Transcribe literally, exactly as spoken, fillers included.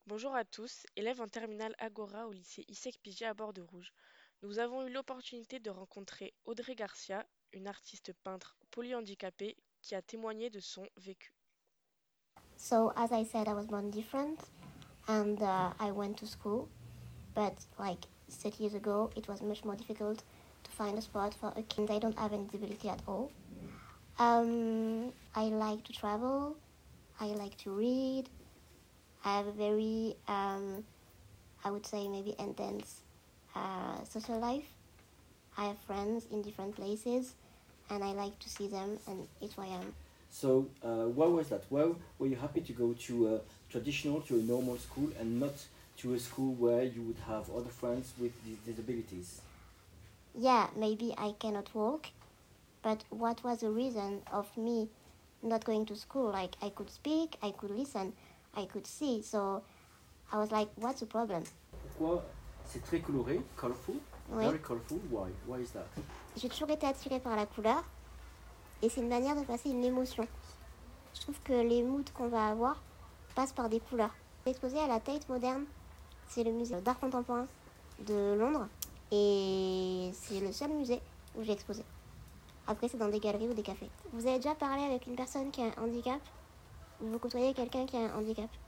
Bonjour à tous, élèves en terminale Agora au lycée ISEC Piget à Bordeaux-Rouge. Nous avons eu l'opportunité de rencontrer Audrey Garcia, une artiste peintre polyhandicapée qui a témoigné de son vécu. So as I said, I was born different, and uh, I went to school. But like thirty years ago, it was much more difficult to find a spot for a kid. I don't have any disability at all. Um, I like to travel. I like to read. I have a very, um, I would say, maybe intense uh, social life. I have friends in different places, and I like to see them, and it's who I am. So, uh, why was that? Why were you happy to go to a traditional, to a normal school, and not to a school where you would have other friends with these disabilities? Yeah, maybe I cannot walk, but what was the reason of me not going to school? Like, I could speak, I could listen, I could see, so I was like, what's the problem? Pourquoi c'est très coloré, colorful, Oui. very colorful. Why? Why is that? J'ai toujours été attirée par la couleur, et c'est une manière de passer une émotion. Je trouve que les moods qu'on va avoir passent par des couleurs. Exposé à la Tate Moderne, c'est le musée d'art contemporain de Londres, et c'est le seul musée où j'ai exposé. Après, c'est dans des galeries ou des cafés. Vous avez déjà parlé avec une personne qui a un handicap? Ou vous côtoyez quelqu'un qui a un handicap?